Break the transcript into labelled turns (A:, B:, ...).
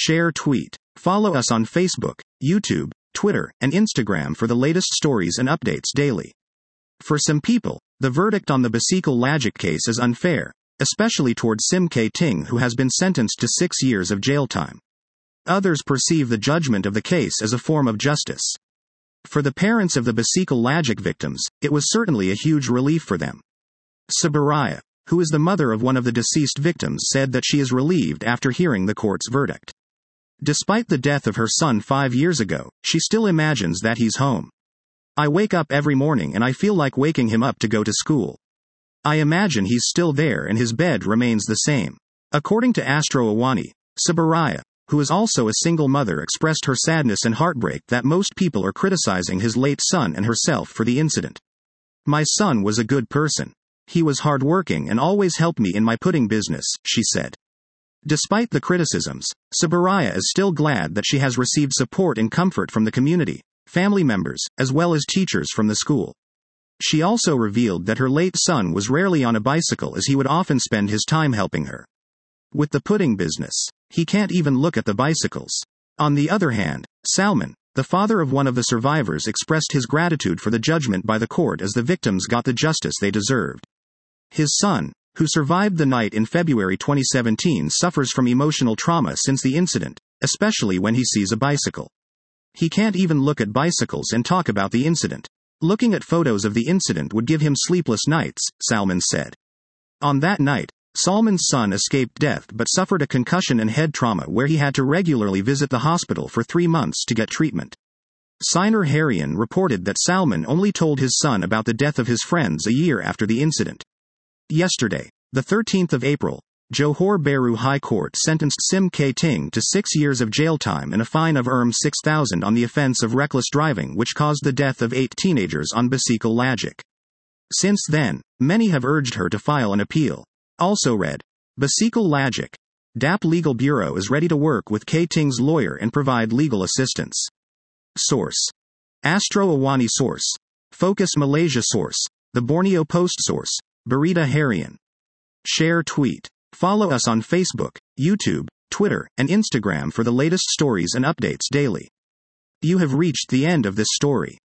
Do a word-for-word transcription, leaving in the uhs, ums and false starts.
A: Share, tweet. Follow us on Facebook, YouTube, Twitter, and Instagram for the latest stories and updates daily. For some people, the verdict on the Basikal Lajak case is unfair, especially toward Sim K Ting, who has been sentenced to six years of jail time. Others perceive the judgment of the case as a form of justice. For the parents of the Basikal Lajak victims, it was certainly a huge relief for them. Sabaraya, who is the mother of one of the deceased victims, said that she is relieved after hearing the court's verdict. Despite the death of her son five years ago, she still imagines that he's home. I wake up every morning and I feel like waking him up to go to school. I imagine he's still there and his bed remains the same. According to Astro Awani, Sabaraya, who is also a single mother, expressed her sadness and heartbreak that most people are criticizing his late son and herself for the incident. My son was a good person. He was hardworking and always helped me in my pudding business, she said. Despite the criticisms, Sabaraya is still glad that she has received support and comfort from the community, family members, as well as teachers from the school. She also revealed that her late son was rarely on a bicycle, as he would often spend his time helping her with the pudding business. He can't even look at the bicycles. On the other hand, Salman, the father of one of the survivors, expressed his gratitude for the judgment by the court as the victims got the justice they deserved. His son, who survived the night in February twenty seventeen, suffers from emotional trauma since the incident, especially when he sees a bicycle. He can't even look at bicycles and talk about the incident. Looking at photos of the incident would give him sleepless nights, Salman said. On that night, Salman's son escaped death but suffered a concussion and head trauma where he had to regularly visit the hospital for three months to get treatment. Siner Harian reported that Salman only told his son about the death of his friends a year after the incident. Yesterday, the thirteenth of April, Johor Bahru High Court sentenced Sim K Ting to six years of jail time and a fine of six thousand on the offense of reckless driving, which caused the death of eight teenagers on Basikal Lajak. Since then, many have urged her to file an appeal. Also read, Basikal Lajak. D A P Legal Bureau is ready to work with K Ting's lawyer and provide legal assistance. Source: Astro Awani. Source: Focus Malaysia. Source: The Borneo Post. Source: Berita Harian. Share, tweet. Follow us on Facebook, YouTube, Twitter, and Instagram for the latest stories and updates daily. You have reached the end of this story.